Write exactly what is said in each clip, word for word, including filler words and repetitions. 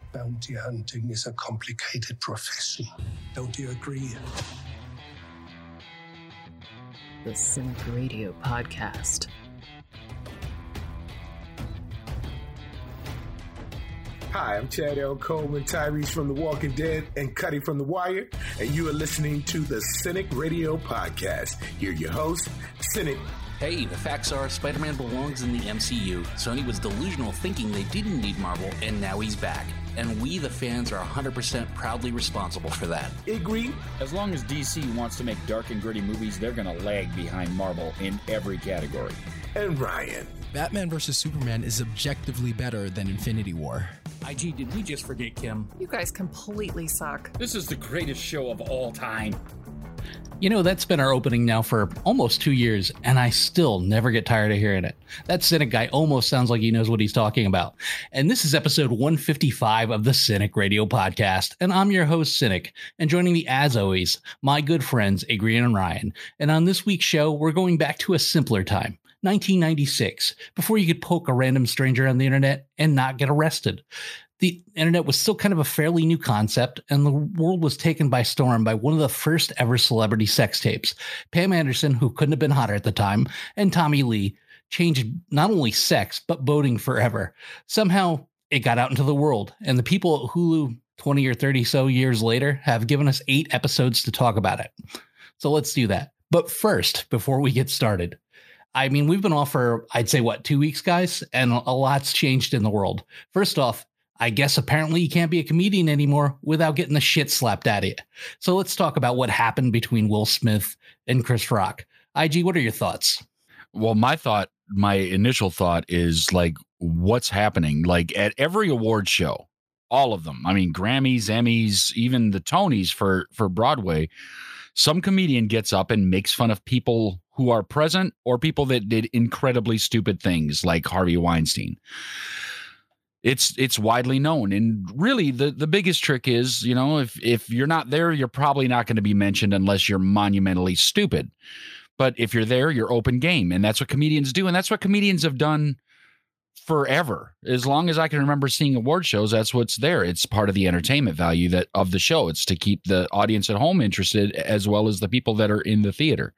Bounty hunting is a complicated profession. Don't you agree? The Cynic Radio Podcast. Hi, I'm Chad L. Coleman, Tyrese from The Walking Dead, and Cuddy from The Wire, and you are listening to the Cynic Radio Podcast. Here your host, Cynic. Hey, the facts are Spider-Man belongs in the M C U. Sony was delusional thinking they didn't need Marvel, and now he's back. And we, the fans, are one hundred percent proudly responsible for that. Agree? As long as D C wants to make dark and gritty movies, they're going to lag behind Marvel in every category. And Ryan. Batman versus Superman is objectively better than Infinity War. I G, did we just forget Kim? You guys completely suck. This is the greatest show of all time. You know, that's been our opening now for almost two years, and I still never get tired of hearing it. That Cynic guy almost sounds like he knows what he's talking about. And this is episode one fifty-five of the Cynic Radio Podcast, and I'm your host, Cynic. And joining me, as always, my good friends, Adrian and Ryan. And on this week's show, we're going back to a simpler time, nineteen ninety-six, before you could poke a random stranger on the internet and not get arrested. The internet was still kind of a fairly new concept, and the world was taken by storm by one of the first ever celebrity sex tapes. Pam Anderson, who couldn't have been hotter at the time, and Tommy Lee changed not only sex, but voting forever. Somehow it got out into the world, and the people at Hulu twenty or thirty so years later have given us eight episodes to talk about it. So let's do that. But first, before we get started, I mean, we've been off for, I'd say, what, two weeks, guys? And a lot's changed in the world. First off, I guess apparently you can't be a comedian anymore without getting the shit slapped out of you. So let's talk about what happened between Will Smith and Chris Rock. I G, what are your thoughts? Well, my thought, my initial thought is like, what's happening? Like at every award show, all of them. I mean, Grammys, Emmys, even the Tonys for, for Broadway. Some comedian gets up and makes fun of people who are present or people that did incredibly stupid things like Harvey Weinstein. It's it's widely known. And really, the, the biggest trick is, you know, if, if you're not there, you're probably not going to be mentioned unless you're monumentally stupid. But if you're there, you're open game. And that's what comedians do. And that's what comedians have done forever. As long as I can remember seeing award shows, that's what's there. It's part of the entertainment value that of the show. It's to keep the audience at home interested as well as the people that are in the theater.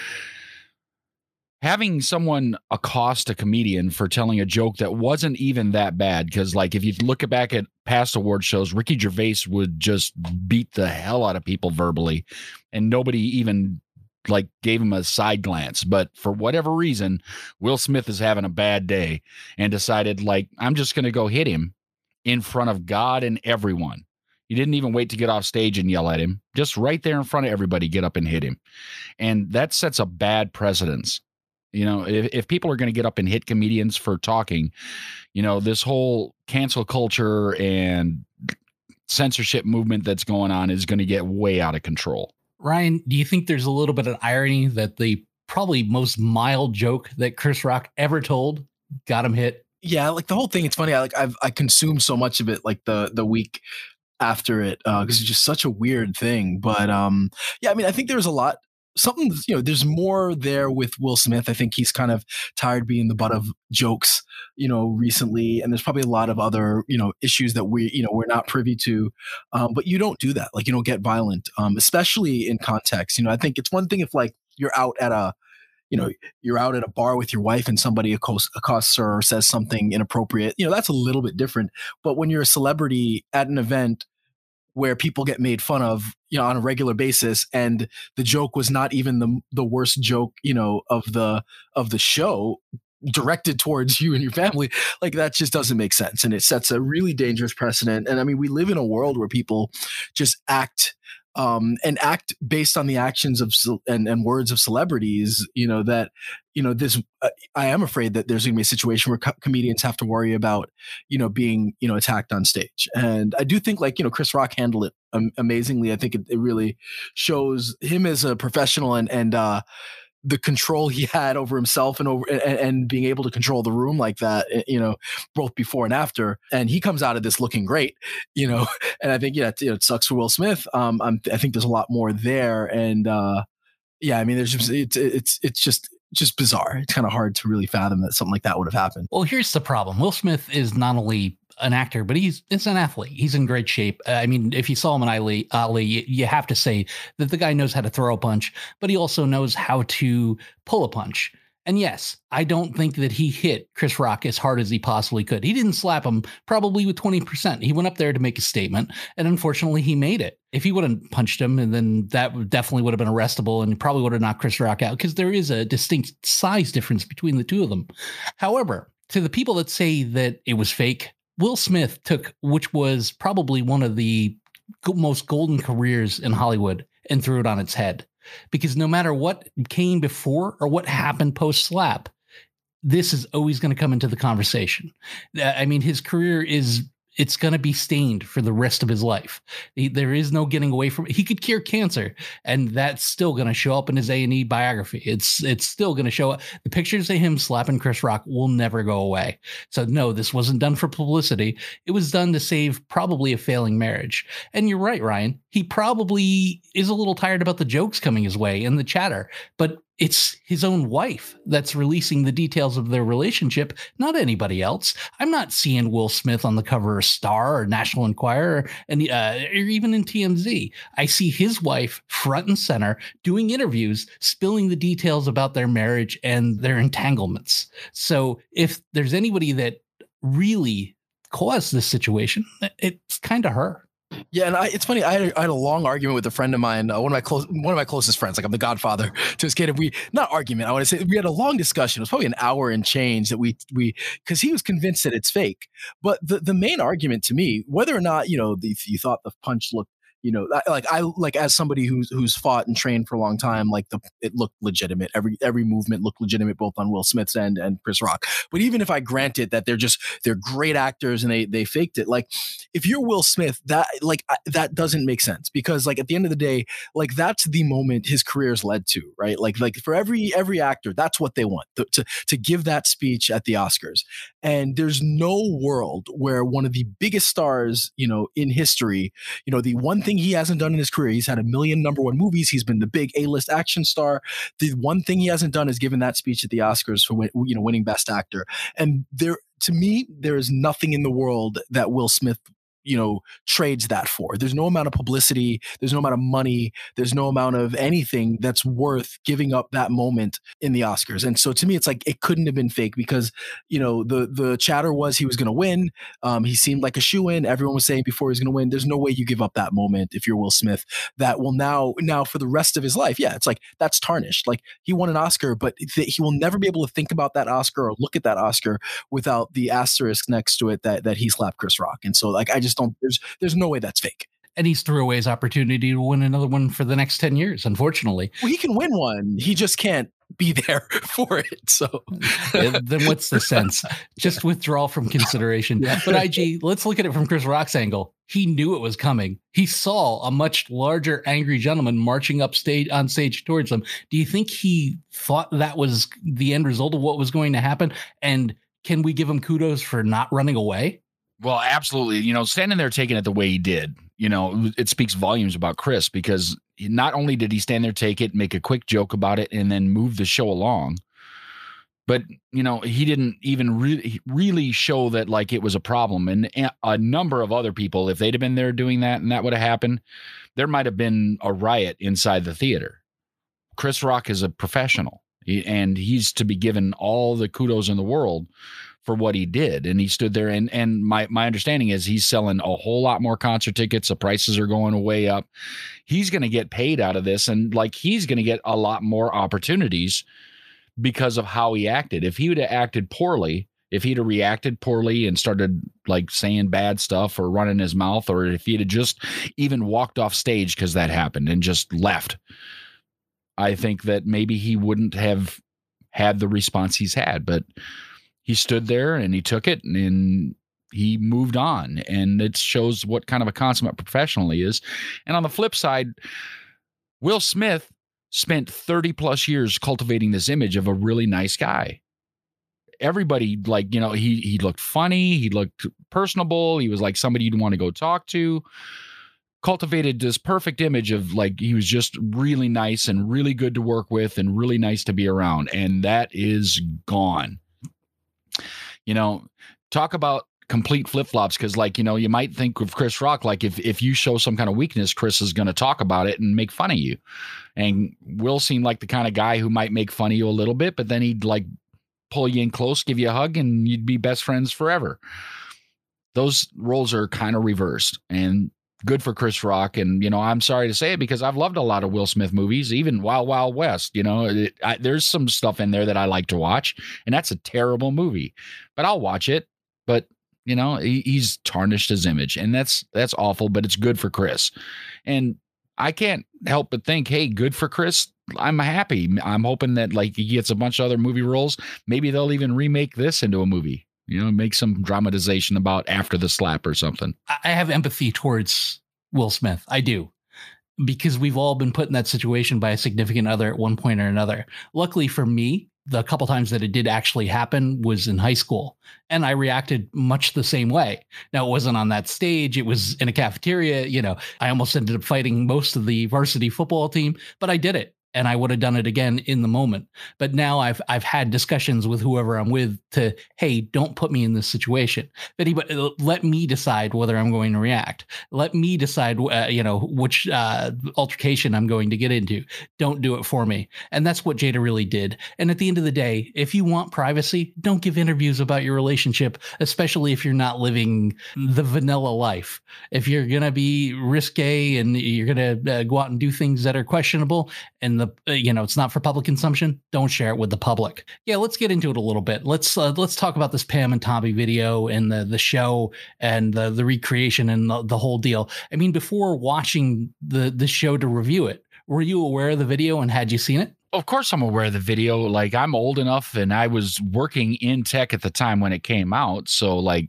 Having someone accost a comedian for telling a joke that wasn't even that bad, because like if you look back at past award shows, Ricky Gervais would just beat the hell out of people verbally, and nobody even like gave him a side glance. But for whatever reason, Will Smith is having a bad day and decided like, I'm just going to go hit him in front of God and everyone. He didn't even wait to get off stage and yell at him. Just right there in front of everybody, get up and hit him. And that sets a bad precedence. You know, if, if people are going to get up and hit comedians for talking, you know, this whole cancel culture and censorship movement that's going on is going to get way out of control. Ryan, do you think there's a little bit of irony that the probably most mild joke that Chris Rock ever told got him hit? Yeah, like the whole thing. It's funny. I like I've I consumed so much of it like the the week after it because uh, it's just such a weird thing. But um, yeah, I mean, I think there's a lot. Something, you know, there's more there with Will Smith. I think he's kind of tired being the butt of jokes, you know, recently. And there's probably a lot of other, you know, issues that we, you know, we're not privy to. Um, but you don't do that. Like, you don't get violent, um, especially in context. You know, I think it's one thing if like you're out at a, you know, you're out at a bar with your wife and somebody accosts, accosts her or says something inappropriate, you know, that's a little bit different. But when you're a celebrity at an event where people get made fun of, you know, on a regular basis, and the joke was not even the the worst joke, you know, of the of the show directed towards you and your family, like that just doesn't make sense, and it sets a really dangerous precedent. And I mean, we live in a world where people just act um, and act based on the actions of and, and words of celebrities. You know that, you know this. Uh, I am afraid that there's going to be a situation where co- comedians have to worry about, you know, being, you know, attacked on stage. And I do think like, you know, Chris Rock handled it um, amazingly. I think it, it really shows him as a professional and and uh, the control he had over himself and over and, and being able to control the room like that, you know, both before and after. And he comes out of this looking great, you know, and I think, yeah, it, you know, it sucks for Will Smith. Um, I'm, I think there's a lot more there. And uh, yeah, I mean, there's just, it's, it's, it's just, just bizarre. It's kind of hard to really fathom that something like that would have happened. Well, here's the problem. Will Smith is not only an actor, but he's it's an athlete. He's in great shape. I mean, if you saw him in Ali, Ali, you, you have to say that the guy knows how to throw a punch, but he also knows how to pull a punch. And yes, I don't think that he hit Chris Rock as hard as he possibly could. He didn't slap him probably with twenty percent. He went up there to make a statement, and unfortunately he made it. If he wouldn't punched him, and then that definitely would have been arrestable and probably would have knocked Chris Rock out, because there is a distinct size difference between the two of them. However, to the people that say that it was fake, Will Smith took, which was probably one of the most golden careers in Hollywood, and threw it on its head. Because no matter what came before or what happened post-slap, this is always going to come into the conversation. I mean, his career is, it's going to be stained for the rest of his life. He, there is no getting away from it. He could cure cancer, and that's still going to show up in his A and E biography. It's it's still going to show up. The pictures of him slapping Chris Rock will never go away. So no, this wasn't done for publicity. It was done to save probably a failing marriage. And you're right, Ryan. He probably is a little tired about the jokes coming his way and the chatter, but it's his own wife that's releasing the details of their relationship, not anybody else. I'm not seeing Will Smith on the cover of Star or National Enquirer and uh, or even in T M Z. I see his wife front and center doing interviews, spilling the details about their marriage and their entanglements. So if there's anybody that really caused this situation, it's kind of her. Yeah, and I, it's funny. I had, a, I had a long argument with a friend of mine, uh, one of my close, one of my closest friends. Like, I'm the godfather to his kid. And we not argument. I want to say we had a long discussion. It was probably an hour and change that we we because he was convinced that it's fake. But the the main argument to me, whether or not you know the, you thought the punch looked, you know, like I like as somebody who's who's fought and trained for a long time, like the it looked legitimate. Every every movement looked legitimate, both on Will Smith's end and Chris Rock. But even if I granted that they're just they're great actors and they they faked it, like if you're Will Smith, that like that doesn't make sense, because like at the end of the day, like that's the moment his career's led to, right? Like like for every every actor, that's what they want to to, to give that speech at the Oscars. And there's no world where one of the biggest stars, you know, in history, you know, the one thing he hasn't done in his career, he's had a million number one movies, he's been the big A-list action star. The one thing he hasn't done is given that speech at the Oscars for win, you know winning Best Actor. And there, to me, there is nothing in the world that Will Smith you know, trades that for. There's no amount of publicity. There's no amount of money. There's no amount of anything that's worth giving up that moment in the Oscars. And so to me, it's like, it couldn't have been fake, because, you know, the, the chatter was he was going to win. Um, he seemed like a shoo-in. Everyone was saying before he was going to win. There's no way you give up that moment if you're Will Smith. That will now, now for the rest of his life. Yeah. It's like, that's tarnished. Like, he won an Oscar, but th- he will never be able to think about that Oscar or look at that Oscar without the asterisk next to it that, that he slapped Chris Rock. And so like, I just don't, there's, there's no way that's fake. And he's threw away his opportunity to win another one for the next ten years, unfortunately. Well, he can win one. He just can't be there for it. So then what's the sense? Just withdraw from consideration. Yeah. But I G, let's look at it from Chris Rock's angle. He knew it was coming. He saw a much larger, angry gentleman marching up stage on stage towards him. Do you think he thought that was the end result of what was going to happen? And can we give him kudos for not running away? Well, absolutely. You know, standing there taking it the way he did, you know, it speaks volumes about Chris, because not only did he stand there, take it, make a quick joke about it, and then move the show along, but, you know, he didn't even really, really show that like it was a problem. And a number of other people, if they'd have been there doing that and that would have happened, there might have been a riot inside the theater. Chris Rock is a professional, and he's to be given all the kudos in the world for what he did. And he stood there, and, and my, my understanding is he's selling a whole lot more concert tickets. The prices are going way up. He's going to get paid out of this. And like, he's going to get a lot more opportunities because of how he acted. If he would have acted poorly, if he'd have reacted poorly and started like saying bad stuff or running his mouth, or if he'd have just even walked off stage because that happened and just left, I think that maybe he wouldn't have had the response he's had. But he stood there and he took it, and he moved on, and it shows what kind of a consummate professional he is. And on the flip side, Will Smith spent thirty plus years cultivating this image of a really nice guy. Everybody, like, you know, he, he looked funny. He looked personable. He was like somebody you'd want to go talk to. Cultivated this perfect image of like, he was just really nice and really good to work with and really nice to be around. And that is gone. You know, talk about complete flip-flops because, like, you know, you might think of Chris Rock, like if if you show some kind of weakness, Chris is going to talk about it and make fun of you. And Will seemed like the kind of guy who might make fun of you a little bit, but then he'd like pull you in close, give you a hug, and you'd be best friends forever. Those roles are kind of reversed, and good for Chris Rock. And, you know, I'm sorry to say it because I've loved a lot of Will Smith movies, even Wild Wild West. You know, it, I, there's some stuff in there that I like to watch, and that's a terrible movie, but I'll watch it. But, you know, he, he's tarnished his image, and that's that's awful, but it's good for Chris. And I can't help but think, hey, good for Chris. I'm happy. I'm hoping that, like, he gets a bunch of other movie roles. Maybe they'll even remake this into a movie. You know, make some dramatization about After the Slap or something. I have empathy towards Will Smith. I do. Because we've all been put in that situation by a significant other at one point or another. Luckily for me, the couple times that it did actually happen was in high school. And I reacted much the same way. Now, it wasn't on that stage. It was in a cafeteria. You know, I almost ended up fighting most of the varsity football team, but I did it. And I would have done it again in the moment. But now I've I've had discussions with whoever I'm with to, hey, don't put me in this situation. But he, let me decide whether I'm going to react. Let me decide, uh, you know, which uh, altercation I'm going to get into. Don't do it for me. And that's what Jada really did. And at the end of the day, if you want privacy, don't give interviews about your relationship, especially if you're not living the vanilla life. If you're going to be risque and you're going to uh, go out and do things that are questionable and the you know, it's not for public consumption, don't share it with the public. Yeah, let's get into it a little bit. Let's uh, let's talk about this Pam and Tommy video and the the show and the the recreation and the, the whole deal. I mean, before watching the the show to review it, were you aware of the video and had you seen it? Of course I'm aware of the video. Like, I'm old enough and I was working in tech at the time when it came out. So, like,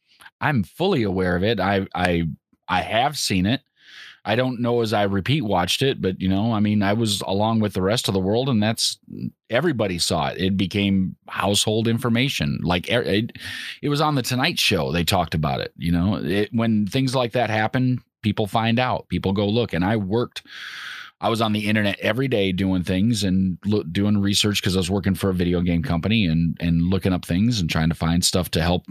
I'm fully aware of it. I I I have seen it. I don't know as I repeat watched it, but, you know, I mean, I was along with the rest of the world, and that's everybody saw it. It became household information. Like, it, it was on the Tonight Show. They talked about it. You know, it, when things like that happen, people find out, people go look. And I worked, I was on the internet every day doing things and lo- doing research because I was working for a video game company and, and looking up things and trying to find stuff to help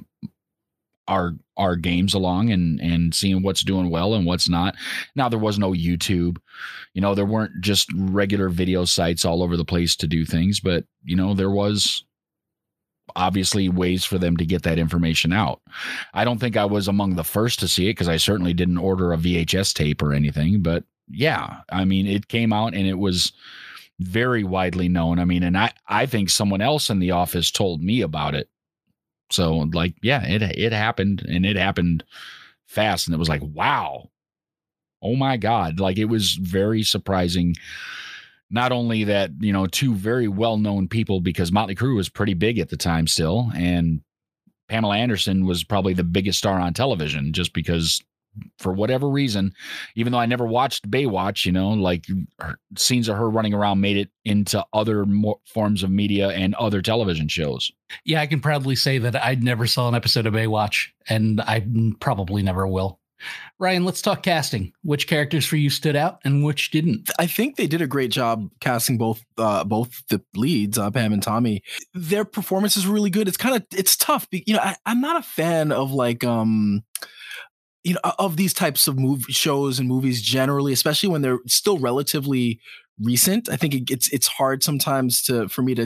our our games along and and seeing what's doing well and what's not. Now, there was no YouTube, you know, there weren't just regular video sites all over the place to do things, but, you know, there was obviously ways for them to get that information out. I don't think I was among the first to see it because I certainly didn't order a V H S tape or anything, but yeah, I mean, it came out and it was very widely known. I mean, and I, I think someone else in the office told me about it. So, like, yeah, it it happened, and it happened fast, and it was like, wow, oh my God. Like, it was very surprising. Not only that, you know, two very well-known people, because Motley Crue was pretty big at the time still, and Pamela Anderson was probably the biggest star on television just because, for whatever reason, even though I never watched Baywatch, you know, like, her, scenes of her running around made it into other more forms of media and other television shows. Yeah, I can proudly say that I never saw an episode of Baywatch, and I probably never will. Ryan, let's talk casting. Which characters for you stood out and which didn't? I think they did a great job casting both uh, both the leads, uh, Pam and Tommy. Their performances were really good. It's kind of it's tough. You know, I, I'm not a fan of like um. you know, of these types of movie shows and movies generally, especially when they're still relatively recent. I think it, it's it's hard sometimes to for me to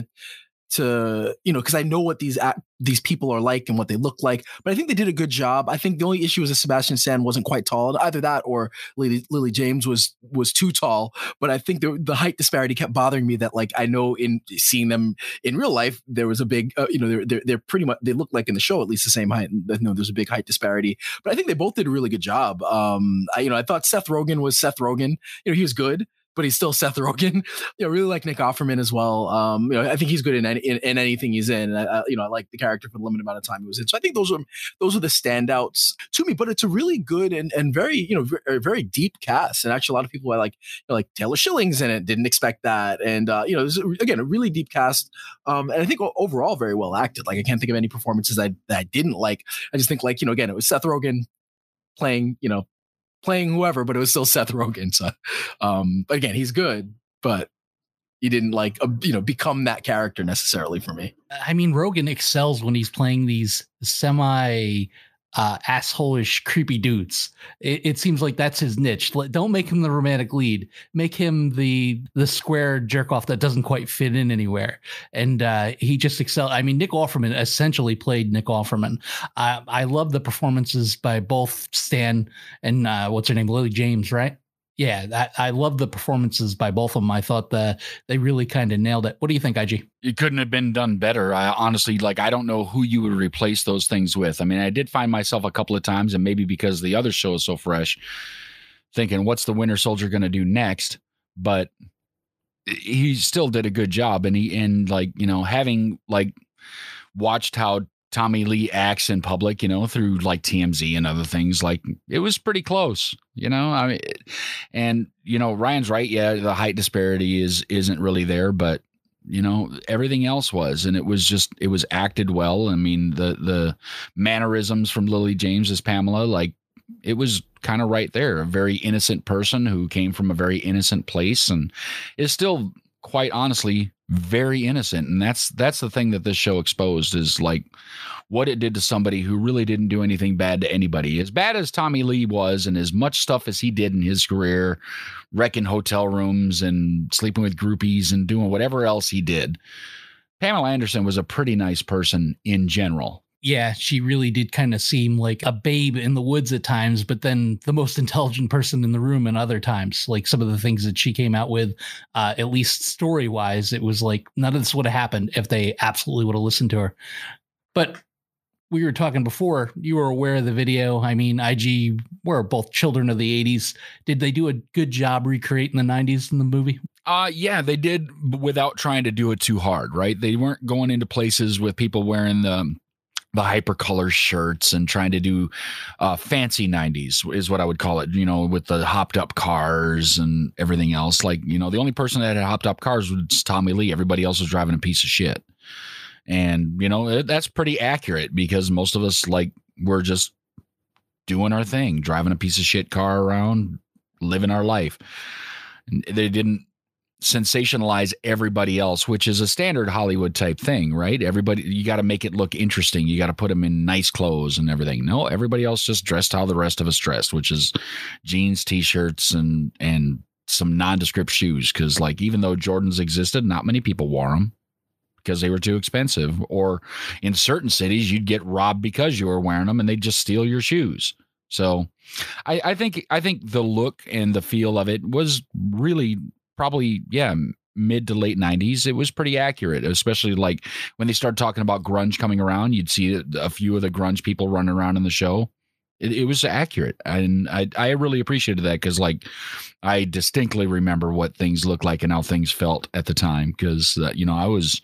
to you know because I know what these act, these people are like and what they look like. But I think they did a good job. I think the only issue was that Sebastian Stan wasn't quite tall. Either that or Lily, Lily James was was too tall. But I think the the height disparity kept bothering me. That, like, I know in seeing them in real life, there was a big uh, you know they're, they're they're pretty much they look like in the show at least the same height. And, you know, there's a big height disparity. But I think they both did a really good job. Um, I, you know I thought Seth Rogen was Seth Rogen. You know he was good, but he's still Seth Rogen. You know, really like Nick Offerman as well. Um, you know, I think he's good in any, in, in anything he's in. And I, you know, I like the character for the limited amount of time he was in. So I think those are those are the standouts to me. But it's a really good and and very you know very, very deep cast. And actually, a lot of people I like you know, like Taylor Schilling's in it. Didn't expect that. And uh, you know, this is, again, a really deep cast. Um, and I think overall very well acted. Like, I can't think of any performances I, that I didn't like. I just think, like, you know, again, it was Seth Rogen playing you know. playing whoever, but it was still Seth Rogen. So, um, again, he's good, but he didn't like, uh, you know, become that character necessarily for me. I mean, Rogen excels when he's playing these semi uh, asshole-ish, creepy dudes. It, it seems like that's his niche. Let- Don't make him the romantic lead. Make him the the square jerk off that doesn't quite fit in anywhere. And uh, he just excelled. I mean, Nick Offerman essentially played Nick Offerman. I, I love the performances by both Stan and uh, what's her name, Lily James, right? Yeah, I, I love the performances by both of them. I thought that they really kind of nailed it. What do you think, I G? It couldn't have been done better. I honestly, like, I don't know who you would replace those things with. I mean, I did find myself a couple of times, and maybe because the other show is so fresh, thinking, what's the Winter Soldier going to do next? But he still did a good job. And he, and like, you know, having like watched how Tommy Lee acts in public, you know, through like T M Z and other things, like it was pretty close, you know, I mean, and you know, Ryan's right. Yeah. The height disparity is, isn't really there, but you know, everything else was, and it was just, it was acted well. I mean, the, the mannerisms from Lily James as Pamela, like it was kind of right there. A very innocent person who came from a very innocent place and is still, quite honestly, very innocent. And that's that's the thing that this show exposed, is like what it did to somebody who really didn't do anything bad to anybody. As bad as Tommy Lee was, and as much stuff as he did in his career, wrecking hotel rooms and sleeping with groupies and doing whatever else he did, Pamela Anderson was a pretty nice person in general. Yeah, she really did kind of seem like a babe in the woods at times, but then the most intelligent person in the room in other times. Like some of the things that she came out with, uh, at least story wise, it was like none of this would have happened if they absolutely would have listened to her. But we were talking before, you were aware of the video. I mean, I G, we're both children of the eighties. Did they do a good job recreating the nineties in the movie? Uh, yeah, they did, without trying to do it too hard, right? They weren't going into places with people wearing the the hypercolor shirts and trying to do uh, fancy nineties is what I would call it, you know, with the hopped up cars and everything else. Like, you know, the only person that had hopped up cars was Tommy Lee. Everybody else was driving a piece of shit. And, you know, that's pretty accurate, because most of us, like, we're just doing our thing, driving a piece of shit car around, living our life. And they didn't sensationalize everybody else, which is a standard Hollywood type thing, right? Everybody, you got to make it look interesting. You got to put them in nice clothes and everything. No, everybody else just dressed how the rest of us dressed, which is jeans, t-shirts, and and some nondescript shoes. Because, like, even though Jordans existed, not many people wore them because they were too expensive. Or in certain cities, you'd get robbed because you were wearing them, and they'd just steal your shoes. So, I, I think I think the look and the feel of it was really probably, yeah, mid to late nineties. It was pretty accurate, especially like when they started talking about grunge coming around, you'd see a few of the grunge people running around in the show. It, it was accurate. And I, I really appreciated that, because like I distinctly remember what things looked like and how things felt at the time, because, uh, you know, I was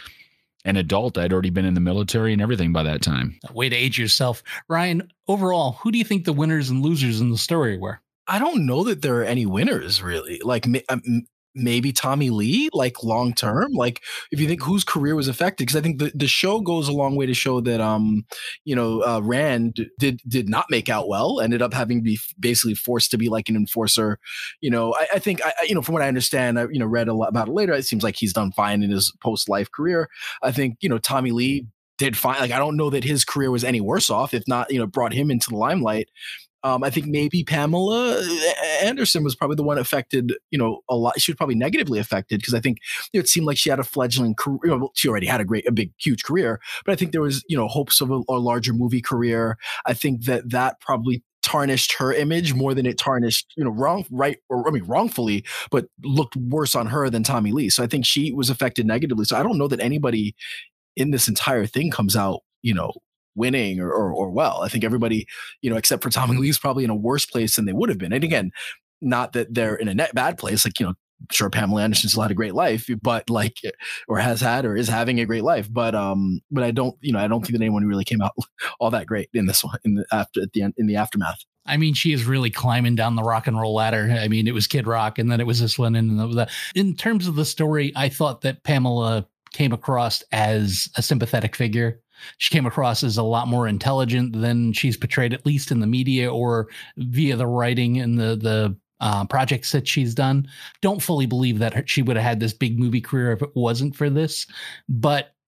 an adult. I'd already been in the military and everything by that time. Way to age yourself. Ryan, overall, who do you think the winners and losers in the story were? I don't know that there are any winners, really. Like um, maybe Tommy Lee, like long term. Like if you think whose career was affected, because I think the, the show goes a long way to show that, um, you know, uh, Rand did did not make out well. Ended up having to be basically forced to be like an enforcer. You know, I, I think I, you know, from what I understand, I you know read a lot about it later. It seems like he's done fine in his post life career. I think you know Tommy Lee did fine. Like I don't know that his career was any worse off. If not, you know, brought him into the limelight. Um, I think maybe Pamela Anderson was probably the one affected, you know, a lot. She was probably negatively affected, because I think you know, it seemed like she had a fledgling career. You know, she already had a great, a big, huge career, but I think there was, you know, hopes of a, a larger movie career. I think that that probably tarnished her image more than it tarnished, you know, wrong, right, or I mean, wrongfully, but looked worse on her than Tommy Lee. So I think she was affected negatively. So I don't know that anybody in this entire thing comes out, you know, winning or, or or well. I think everybody, you know, except for Tommy Lee, is probably in a worse place than they would have been. And again, not that they're in a net bad place. Like, you know, sure, Pamela Anderson still had a great life, but like, or has had, or is having a great life. But um, but I don't, you know, I don't think that anyone really came out all that great in this one, in the after at the end, in the aftermath. I mean, she is really climbing down the rock and roll ladder. I mean, it was Kid Rock, and then it was this one, and the, the, in terms of the story, I thought that Pamela came across as a sympathetic figure. She came across as a lot more intelligent than she's portrayed, at least in the media or via the writing and the the uh, projects that she's done. Don't fully believe that her, she would have had this big movie career if it wasn't for this. But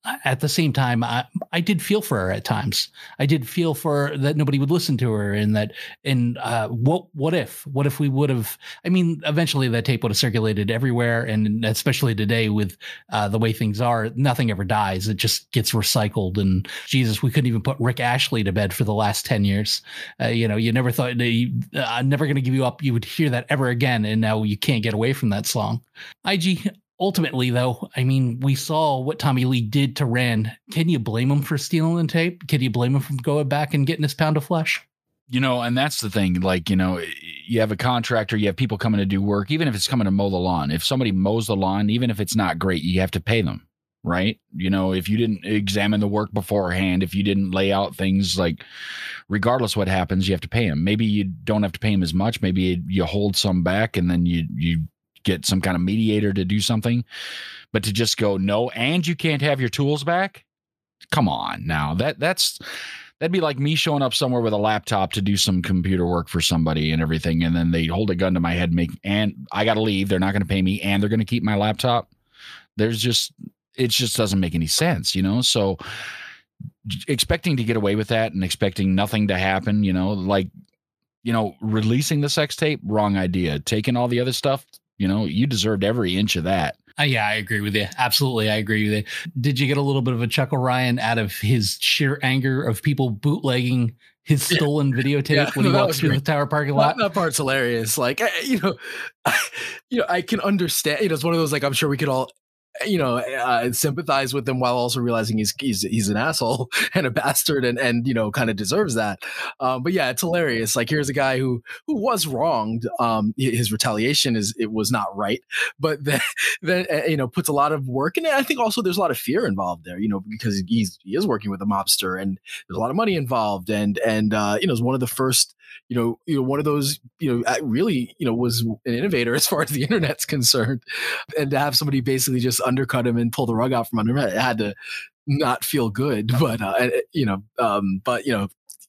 at the same time, I, I did feel for her at times. I did feel for that nobody would listen to her, and that, and uh, what, what if, what if we would have, I mean, eventually that tape would have circulated everywhere. And especially today with uh, the way things are, nothing ever dies. It just gets recycled. And Jesus, we couldn't even put Rick Ashley to bed for the last ten years. Uh, you know, you never thought, you, uh, I'm never going to give you up. You would hear that ever again. And now you can't get away from that song. I G, ultimately, though, I mean, we saw what Tommy Lee did to Rand. Can you blame him for stealing the tape? Can you blame him for going back and getting his pound of flesh? You know, and that's the thing. Like, you know, you have a contractor, you have people coming to do work, even if it's coming to mow the lawn. If somebody mows the lawn, even if it's not great, you have to pay them, right? You know, if you didn't examine the work beforehand, if you didn't lay out things, like, regardless what happens, you have to pay them. Maybe you don't have to pay them as much. Maybe you hold some back and then you you get some kind of mediator to do something. But to just go, no, and you can't have your tools back? Come on now. That that's that'd be like me showing up somewhere with a laptop to do some computer work for somebody and everything, and then they hold a gun to my head and make, and I got to leave. They're not going to pay me, and they're going to keep my laptop. There's just, it just doesn't make any sense, you know? So expecting to get away with that and expecting nothing to happen, you know, like, you know, releasing the sex tape, wrong idea. Taking all the other stuff, you know, you deserved every inch of that. Uh, yeah, I agree with you. Absolutely, I agree with you. Did you get a little bit of a chuckle, Ryan, out of his sheer anger of people bootlegging his stolen yeah. videotape yeah, when no, he walks through great. the Tower parking lot? That, that part's hilarious. Like, you know, I, you know, I can understand. You know, it's one of those, like, I'm sure we could all, you know, uh, sympathize with him while also realizing he's he's he's an asshole and a bastard, and and you know, kind of deserves that. Um, but yeah, it's hilarious. Like, here's a guy who who was wronged. Um, his retaliation is it was not right, but then then uh, you know, puts a lot of work in it. I think also there's a lot of fear involved there, you know, because he's he is working with a mobster, and there's a lot of money involved, and and uh, you know, it's one of the first. You know, you know, one of those, you know, really, you know, was an innovator as far as the internet's concerned, and to have somebody basically just undercut him and pull the rug out from under him, it had to not feel good. But uh, you know, um, but you know,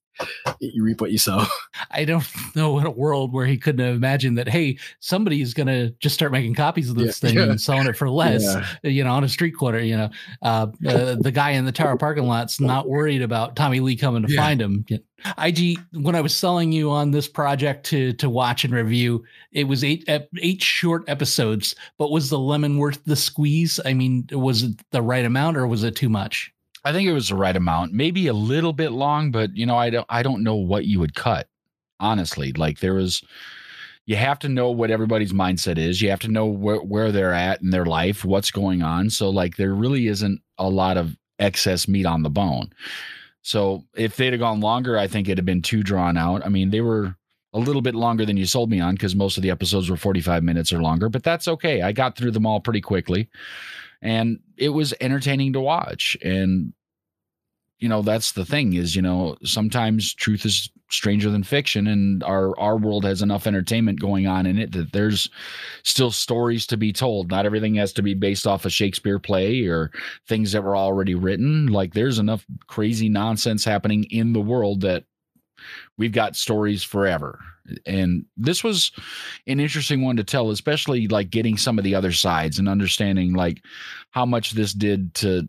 you reap what you sow. I don't know in a world where he couldn't have imagined that, hey, somebody is going to just start making copies of this yeah, thing yeah. and selling it for less, yeah. you know, on a street corner, you know, uh, uh, the guy in the Tower parking lot's not worried about Tommy Lee coming to yeah. find him. I G, when I was selling you on this project to to watch and review, it was eight eight short episodes, but was the lemon worth the squeeze? I mean, was it the right amount or was it too much? I think it was the right amount, maybe a little bit long, but you know, I don't, I don't know what you would cut, honestly. Like, there was, you have to know what everybody's mindset is. You have to know where, where they're at in their life, what's going on. So like, there really isn't a lot of excess meat on the bone. So if they'd have gone longer, I think it'd have been too drawn out. I mean, they were a little bit longer than you sold me on, because most of the episodes were forty-five minutes or longer, but that's okay. I got through them all pretty quickly. And it was entertaining to watch. And, you know, that's the thing is, you know, sometimes truth is stranger than fiction, and our, our world has enough entertainment going on in it that there's still stories to be told. Not everything has to be based off a Shakespeare play or things that were already written. Like, there's enough crazy nonsense happening in the world that we've got stories forever. And this was an interesting one to tell, especially like getting some of the other sides and understanding like how much this did to,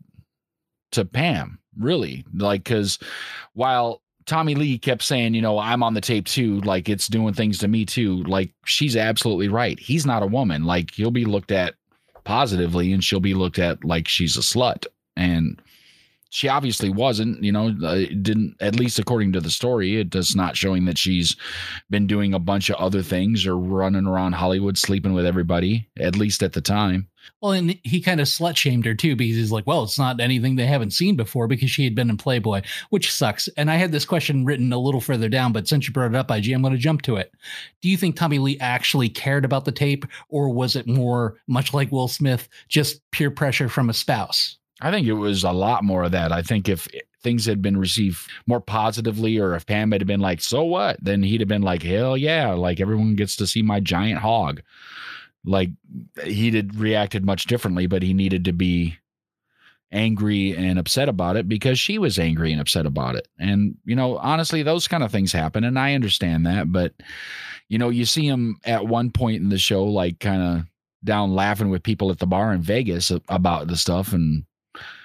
to Pam, really. Like, cause while Tommy Lee kept saying, you know, I'm on the tape too, like it's doing things to me too. Like, she's absolutely right. He's not a woman. Like, he'll be looked at positively and she'll be looked at like she's a slut. And she obviously wasn't, you know, it didn't, at least according to the story, it does not showing that she's been doing a bunch of other things or running around Hollywood, sleeping with everybody, at least at the time. Well, and he kind of slut shamed her too, because he's like, well, it's not anything they haven't seen before, because she had been in Playboy, which sucks. And I had this question written a little further down, but since you brought it up, I G, I'm going to jump to it. Do you think Tommy Lee actually cared about the tape, or was it more much like Will Smith, just peer pressure from a spouse? I think it was a lot more of that. I think if things had been received more positively, or if Pam had been like, so what? Then he'd have been like, hell yeah. Like, everyone gets to see my giant hog. Like, he'd have reacted much differently, but he needed to be angry and upset about it because she was angry and upset about it. And, you know, honestly, those kind of things happen. And I understand that, but you know, you see him at one point in the show, like kind of down laughing with people at the bar in Vegas about the stuff. And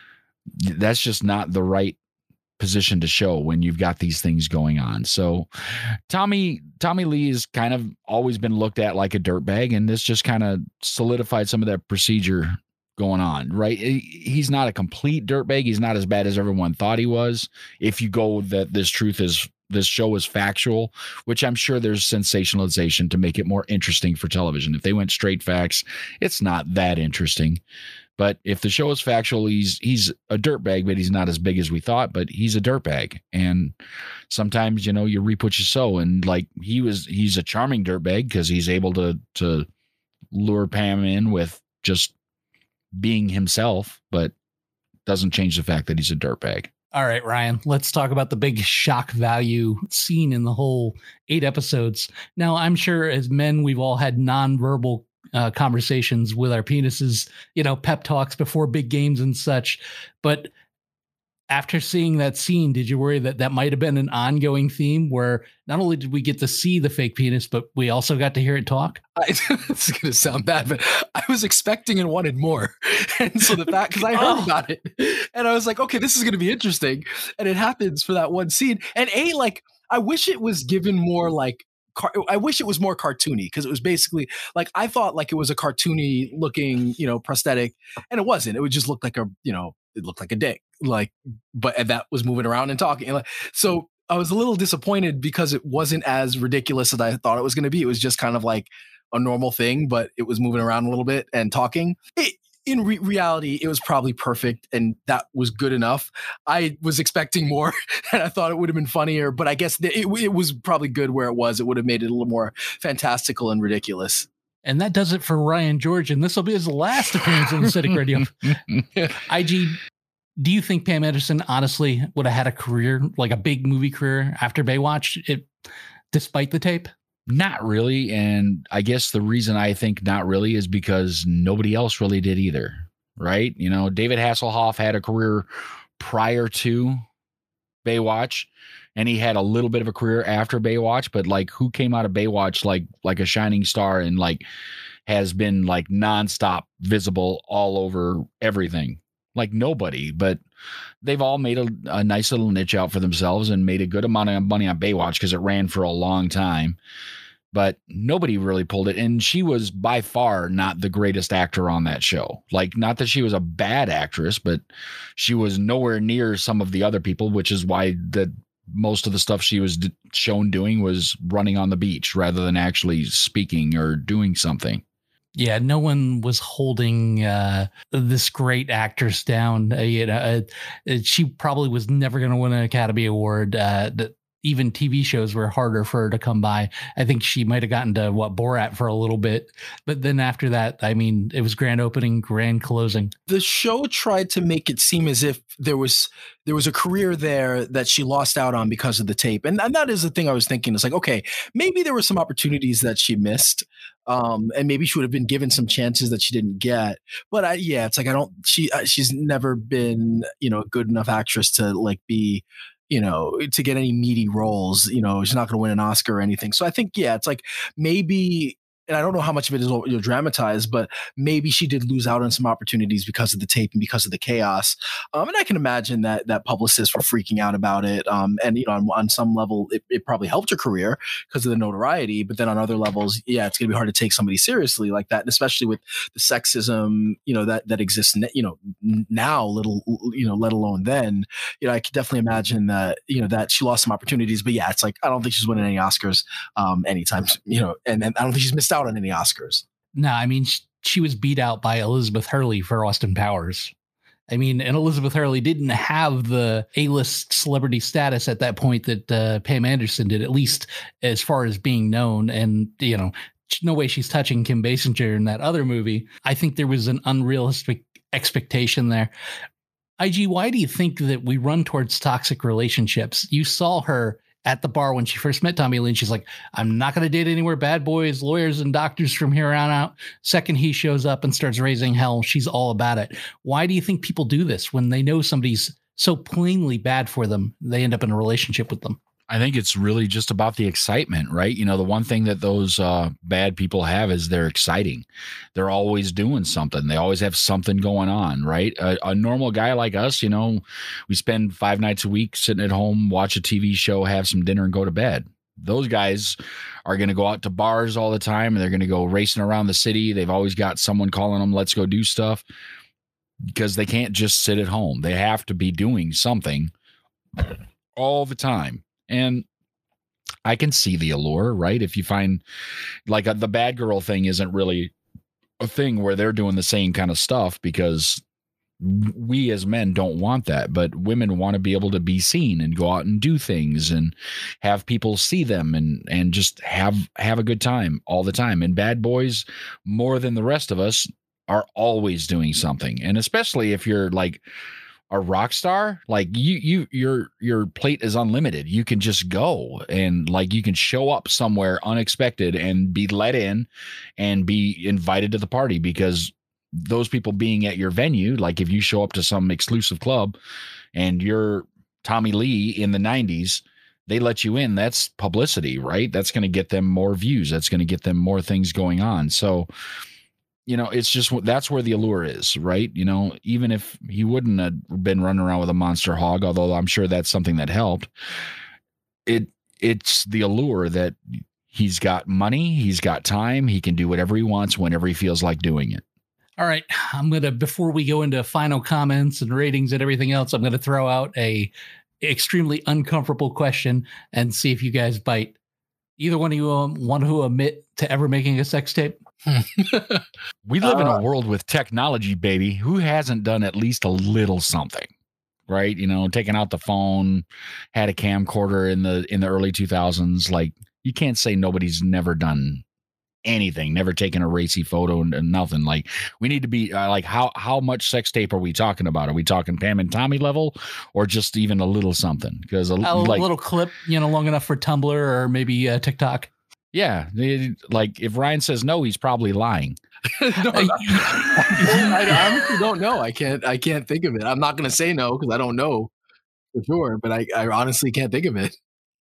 that's just not the right position to show when you've got these things going on. So Tommy Tommy Lee has kind of always been looked at like a dirtbag, and this just kind of solidified some of that procedure going on, right? He's not a complete dirtbag. He's not as bad as everyone thought he was. If you go that this truth is this show is factual, which I'm sure there's sensationalization to make it more interesting for television. If they went straight facts, it's not that interesting. But if the show is factual, he's he's a dirtbag, but he's not as big as we thought, but he's a dirtbag. And sometimes, you know, you reap what you sow. And like he was, he's a charming dirtbag because he's able to to lure Pam in with just being himself, but doesn't change the fact that he's a dirtbag. All right, Ryan, let's talk about the big shock value scene in the whole eight episodes. Now, I'm sure as men, we've all had nonverbal uh, conversations with our penises, you know, pep talks before big games and such. But after seeing that scene, did you worry that that might have been an ongoing theme where not only did we get to see the fake penis, but we also got to hear it talk? I, it's going to sound bad, but I was expecting and wanted more. And so the fact, because I heard oh. about it and I was like, okay, this is going to be interesting. And it happens for that one scene. And A, like, I wish it was given more like, car- I wish it was more cartoony, because it was basically like, I thought like it was a cartoony looking, you know, prosthetic, and it wasn't. It would just look like a, you know, it looked like a dick, like, but and that was moving around and talking. And like, so I was a little disappointed because it wasn't as ridiculous as I thought it was going to be. It was just kind of like a normal thing, but it was moving around a little bit and talking. It, in re- reality, it was probably perfect, and that was good enough. I was expecting more, and I thought it would have been funnier, but I guess it, it was probably good where it was. It would have made it a little more fantastical and ridiculous. And that does it for Ryan George, and this will be his last appearance on the Cynic Radio. I G, do you think Pam Anderson honestly would have had a career, like a big movie career after Baywatch, it, despite the tape? Not really. And I guess the reason I think not really is because nobody else really did either, right? You know, David Hasselhoff had a career prior to Baywatch, and he had a little bit of a career after Baywatch, but like who came out of Baywatch like like a shining star and like has been like nonstop visible all over everything? Like nobody, but they've all made a, a nice little niche out for themselves and made a good amount of money on Baywatch because it ran for a long time, but nobody really pulled it. And she was by far not the greatest actor on that show. Like, not that she was a bad actress, but she was nowhere near some of the other people, which is why the most of the stuff she was d- shown doing was running on the beach rather than actually speaking or doing something. Yeah, no one was holding uh, this great actress down. Uh, you know, uh, she probably was never going to win an Academy Award. Uh, that even T V shows were harder for her to come by. I think she might have gotten to what Borat for a little bit, but then after that, I mean, it was grand opening, grand closing. The show tried to make it seem as if there was there was a career there that she lost out on because of the tape, and, and that is the thing I was thinking. It's like, okay, maybe there were some opportunities that she missed. Um, and maybe she would have been given some chances that she didn't get. But I, yeah, it's like, I don't, she, she's never been, you know, a good enough actress to like be, you know, to get any meaty roles. You know, she's not going to win an Oscar or anything. So I think, yeah, it's like maybe, and I don't know how much of it is, you know, dramatized, but maybe she did lose out on some opportunities because of the tape and because of the chaos. Um, and I can imagine that that publicists were freaking out about it. Um, and, you know, on, on some level, it, it probably helped her career because of the notoriety. But then on other levels, yeah, it's going to be hard to take somebody seriously like that, and especially with the sexism, you know, that that exists, you know, now, little, you know, let alone then. You know, I could definitely imagine that, you know, that she lost some opportunities. But yeah, it's like, I don't think she's winning any Oscars um, anytime, you know, and, and I don't think she's missed out on any Oscars. No, I mean, she, she was beat out by Elizabeth Hurley for Austin Powers. I mean, and Elizabeth Hurley didn't have the A-list celebrity status at that point that uh, Pam Anderson did, at least as far as being known. And, you know, no way she's touching Kim Basinger in that other movie. I think there was an unrealistic expectation there. I G, why do you think that we run towards toxic relationships? You saw her at the bar when she first met Tommy Lee, and she's like, I'm not going to date anywhere bad boys, lawyers, and doctors from here on out. Second he shows up and starts raising hell, she's all about it. Why do you think people do this when they know somebody's so plainly bad for them, they end up in a relationship with them? I think it's really just about the excitement, right? You know, the one thing that those uh, bad people have is they're exciting. They're always doing something. They always have something going on, right? A, a normal guy like us, you know, we spend five nights a week sitting at home, watch a T V show, have some dinner, and go to bed. Those guys are going to go out to bars all the time, and they're going to go racing around the city. They've always got someone calling them, let's go do stuff, because they can't just sit at home. They have to be doing something all the time. And I can see the allure, right? If you find like a, the bad girl thing isn't really a thing where they're doing the same kind of stuff, because we as men don't want that, but women want to be able to be seen and go out and do things and have people see them and, and just have, have a good time all the time. And bad boys, more than the rest of us, are always doing something. And especially if you're like a rock star, like you, you, your, your plate is unlimited. You can just go and like, you can show up somewhere unexpected and be let in and be invited to the party, because those people being at your venue, like if you show up to some exclusive club and you're Tommy Lee in the nineties, they let you in. That's publicity, right? That's going to get them more views. That's going to get them more things going on. So, you know, it's just, that's where the allure is, right? You know, even if he wouldn't have been running around with a monster hog, although I'm sure that's something that helped, it it's the allure that he's got money, he's got time, he can do whatever he wants whenever he feels like doing it. All right, I'm going to, before we go into final comments and ratings and everything else, I'm going to throw out a extremely uncomfortable question and see if you guys bite. Either one of you um, want to admit to ever making a sex tape? We live uh, in a Uh, world with technology, baby. Who hasn't done at least a little something, right? You know, taken out the phone, had a camcorder in the in the early two thousands. Like, you can't say nobody's never done anything, never taken a racy photo and, and nothing. Like, we need to be uh, like, how how much sex tape are we talking about? Are we talking Pam and Tommy level, or just even a little something? Because a, A like, little clip, you know, long enough for Tumblr or maybe uh, TikTok. yeah, they, like if Ryan says no, he's probably lying. no, I, I honestly don't know. I can't. I can't think of it. I'm not going to say no because I don't know for sure. But I, I honestly can't think of it.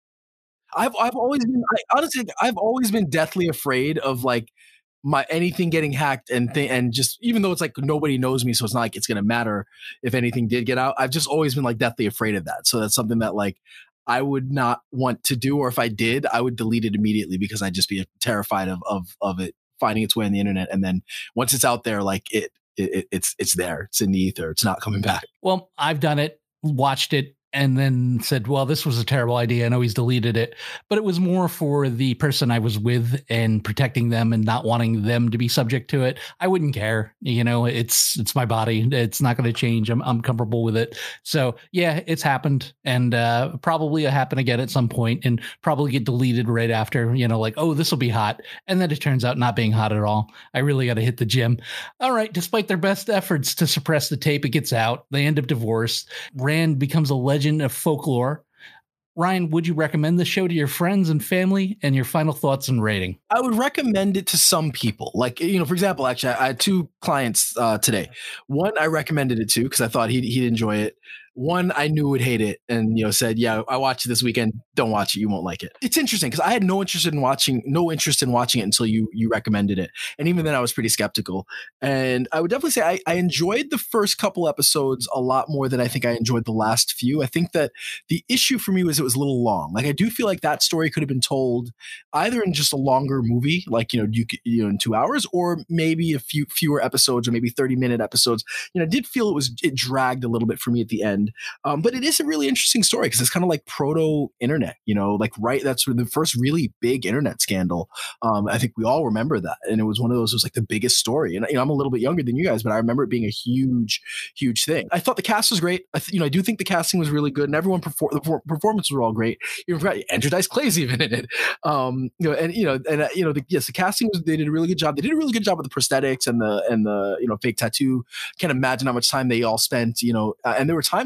I've I've always been I, honestly I've always been deathly afraid of like my anything getting hacked and th- and just even though it's like nobody knows me, so it's not like it's going to matter if anything did get out. I've just always been like deathly afraid of that. So that's something that like I would not want to do, or if I did, I would delete it immediately because I'd just be terrified of of of it finding its way on the internet. And then once it's out there, like it, it it's it's there, it's in the ether, it's not coming back. Well, I've done it, watched it, and then said, well, this was a terrible idea. I know he's deleted it, but it was more for the person I was with and protecting them and not wanting them to be subject to it. I wouldn't care. You know, it's, it's my body. It's not going to change. I'm, I'm comfortable with it. So yeah, it's happened, and uh, probably it'll happen again at some point and probably get deleted right after, you know, like, oh, this will be hot. And then it turns out not being hot at all. I really got to hit the gym. All right. Despite their best efforts to suppress the tape, it gets out. They end up divorced. Rand becomes a legend of folklore. Ryan, would you recommend the show to your friends and family? And your final thoughts and rating? I would recommend it to some people. Like, you know, for example, actually, I had two clients uh, today. One I recommended it to because I thought he'd, he'd enjoy it. One I knew would hate it and, you know, said, yeah, I watched it this weekend. Don't watch it. You won't like it. It's interesting because I had no interest in watching, no interest in watching it until you you recommended it. And even then I was pretty skeptical. And I would definitely say I, I enjoyed the first couple episodes a lot more than I think I enjoyed the last few. I think that the issue for me was it was a little long. Like, I do feel like that story could have been told either in just a longer movie, like, you know, you, you know, in two hours, or maybe a few fewer episodes, or maybe thirty minute episodes. You know, I did feel it was, it dragged a little bit for me at the end. Um, but it is a really interesting story because it's kind of like proto internet, you know, like, right. That's the first really big internet scandal. Um, I think we all remember that. And it was one of those, it was like the biggest story. And, you know, I'm a little bit younger than you guys, but I remember it being a huge, huge thing. I thought the cast was great. I th- you know, I do think the casting was really good, and everyone performed, the per- performances were all great. You forgot Andrew Dice Clay's even in it. Um, you know, and, you know, and, uh, you know, the, yes, the casting was, they did a really good job. They did a really good job with the prosthetics and the, and the, you know, fake tattoo. Can't imagine how much time they all spent, you know, uh, and there were times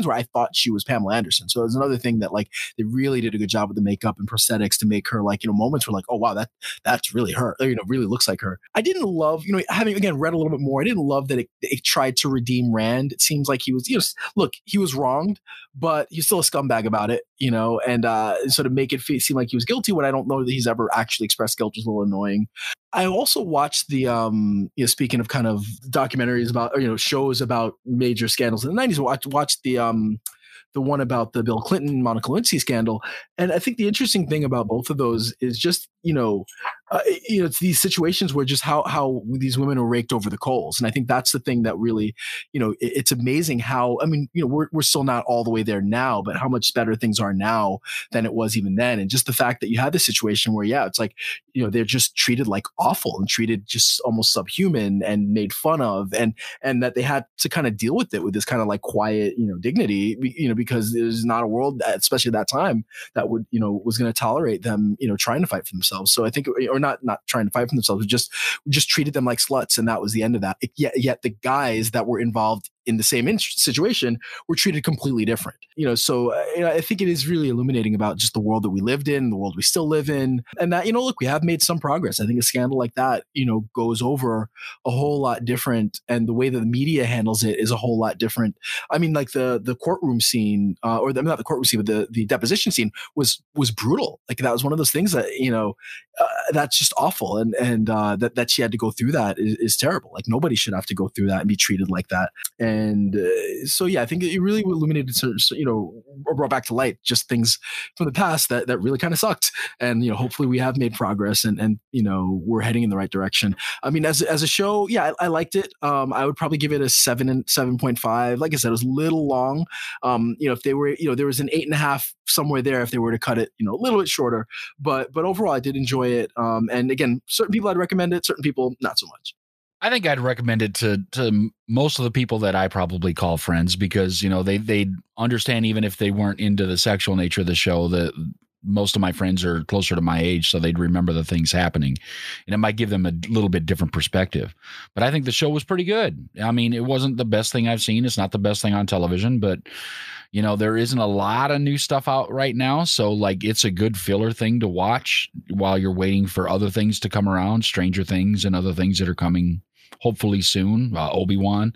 scenes where I thought she was Pamela Anderson. So it was another thing that like they really did a good job with the makeup and prosthetics to make her like, you know, moments were like, oh wow, that that's really her, or, you know, really looks like her. I didn't love, you know, having again read a little bit more, I didn't love that it, it tried to redeem Rand. It seems like he was, you know, look, he was wronged, but he's still a scumbag about it, you know, and uh, sort of make it feel, seem like he was guilty when I don't know that he's ever actually expressed guilt, was a little annoying. I also watched the, um, you know, speaking of kind of documentaries about, or, you know, shows about major scandals in the nineties, I watched the, um, the one about the Bill Clinton, Monica Lewinsky scandal. And I think the interesting thing about both of those is just, you know, uh, you know, it's these situations where just how, how these women are raked over the coals. And I think that's the thing that really, you know, it, it's amazing how, I mean, you know, we're, we're still not all the way there now, but how much better things are now than it was even then. And just the fact that you had this situation where, yeah, it's like, you know, they're just treated like awful and treated just almost subhuman and made fun of, and, and that they had to kind of deal with it with this kind of like quiet, you know, dignity, you know, because there's not a world, that, especially at that time, that would, you know, was going to tolerate them, you know, trying to fight for themselves. So I think, or not, not trying to fight for themselves, just, just treated them like sluts. And that was the end of that. Yet, yet the guys that were involved in the same in- situation were treated completely different, you know? So uh, you know, I think it is really illuminating about just the world that we lived in, the world we still live in. And that, you know, look, we have made some progress. I think a scandal like that, you know, goes over a whole lot different. And the way that the media handles it is a whole lot different. I mean, like the, the courtroom scene uh, or the, not the courtroom scene, but the, the deposition scene was, was brutal. Like that was one of those things that, you know, uh, that's just awful. And, and uh, that, that she had to go through that is, is terrible. Like nobody should have to go through that and be treated like that. And And uh, so, yeah, I think it really illuminated, you know, or brought back to light just things from the past that, that really kind of sucked. And, you know, hopefully we have made progress and, and, you know, we're heading in the right direction. I mean, as, as a show, yeah, I, I liked it. Um, I would probably give it a seven and seven point five. Like I said, it was a little long. Um, you know, if they were, you know, there was an eight and a half somewhere there if they were to cut it, you know, a little bit shorter. But, but overall, I did enjoy it. Um, and again, certain people I'd recommend it, certain people not so much. I think I'd recommend it to to most of the people that I probably call friends, because, you know, they they understand, even if they weren't into the sexual nature of the show, that most of my friends are closer to my age, so they'd remember the things happening, and it might give them a little bit different perspective. But I think the show was pretty good. I mean, it wasn't the best thing I've seen. It's not the best thing on television, but, you know, there isn't a lot of new stuff out right now. So like, it's a good filler thing to watch while you're waiting for other things to come around, Stranger Things and other things that are coming hopefully soon, uh, Obi-Wan.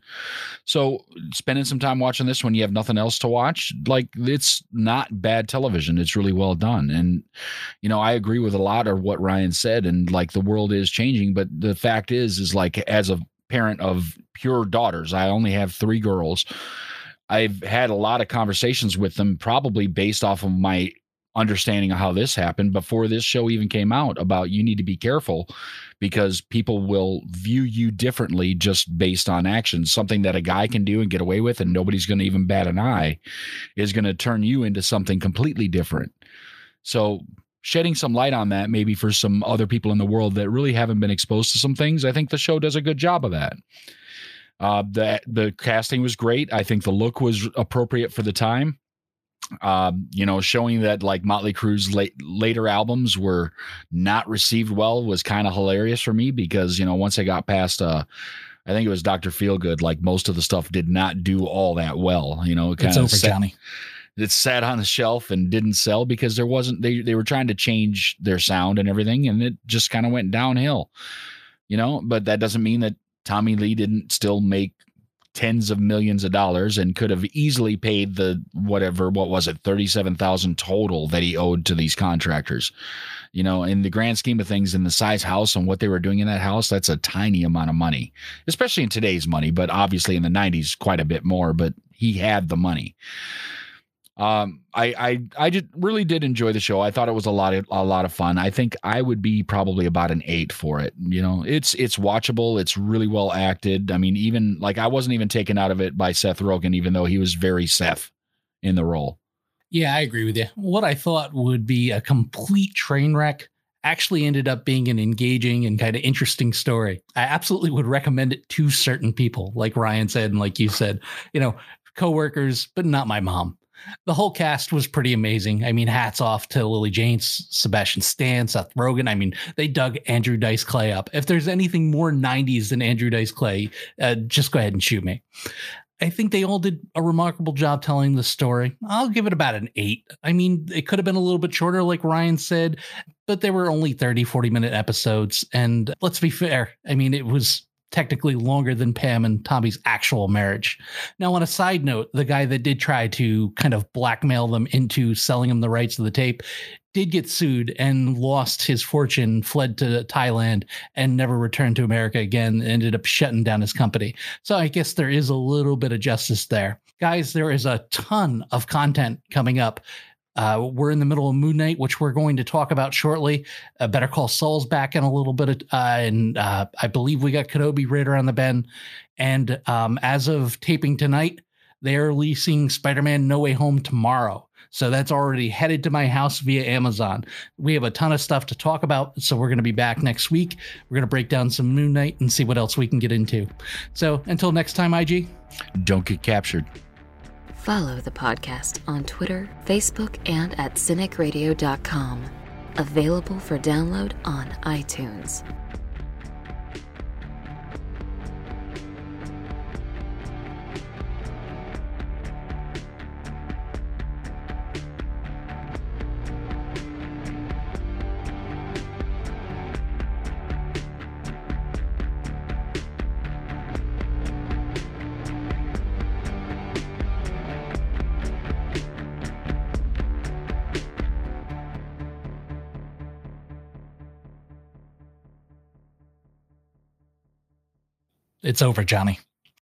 So spending some time watching this when you have nothing else to watch, like, it's not bad television. It's really well done. And, you know, I agree with a lot of what Ryan said, and like, the world is changing, but the fact is, is like, as a parent of pure daughters, I only have three girls. I've had a lot of conversations with them, probably based off of my understanding of how this happened before this show even came out, about you need to be careful because people will view you differently just based on actions. Something that a guy can do and get away with and nobody's going to even bat an eye is going to turn you into something completely different. So shedding some light on that, maybe for some other people in the world that really haven't been exposed to some things, I think the show does a good job of that. Uh, the, the casting was great. I think the look was appropriate for the time. Um, you know, showing that like Motley Crue's late, later albums were not received well was kind of hilarious for me, because, you know, once I got past, uh, I think it was Doctor Feelgood, like most of the stuff did not do all that well. You know, it kind it's of over, sat, Johnny. It sat on the shelf and didn't sell because there wasn't, they, they were trying to change their sound and everything, and it just kind of went downhill, you know, but that doesn't mean that Tommy Lee didn't still make tens of millions of dollars and could have easily paid the whatever, what was it, thirty-seven thousand total that he owed to these contractors. You know, in the grand scheme of things, in the size house and what they were doing in that house, that's a tiny amount of money, especially in today's money, but obviously in the nineties, quite a bit more, but he had the money. Um, I, I, I just really did enjoy the show. I thought it was a lot of, a lot of fun. I think I would be probably about an eight for it. You know, it's, it's watchable. It's really well acted. I mean, even like, I wasn't even taken out of it by Seth Rogen, even though he was very Seth in the role. Yeah, I agree with you. What I thought would be a complete train wreck actually ended up being an engaging and kind of interesting story. I absolutely would recommend it to certain people, like Ryan said, and like you said, you know, coworkers, but not my mom. The whole cast was pretty amazing. I mean, hats off to Lily James, Sebastian Stan, Seth Rogen. I mean, they dug Andrew Dice Clay up. If there's anything more nineties than Andrew Dice Clay, uh, just go ahead and shoot me. I think they all did a remarkable job telling the story. I'll give it about an eight. I mean, it could have been a little bit shorter, like Ryan said, but they were only thirty, forty minute episodes. And let's be fair. I mean, it was technically longer than Pam and Tommy's actual marriage. Now, on a side note, the guy that did try to kind of blackmail them into selling them the rights to the tape did get sued and lost his fortune, fled to Thailand, and never returned to America again, ended up shutting down his company. So I guess there is a little bit of justice there. Guys, there is a ton of content coming up. Uh, we're in the middle of Moon Knight, which we're going to talk about shortly. Uh, Better Call Saul's back in a little bit, of, uh, and uh, I believe we got Kenobi right around the bend. And um, as of taping tonight, they're releasing Spider-Man No Way Home tomorrow. So that's already headed to my house via Amazon. We have a ton of stuff to talk about, so we're going to be back next week. We're going to break down some Moon Knight and see what else we can get into. So until next time, I G. Don't get captured. Follow the podcast on Twitter, Facebook, and at cynic radio dot com. Available for download on iTunes. It's over, Johnny.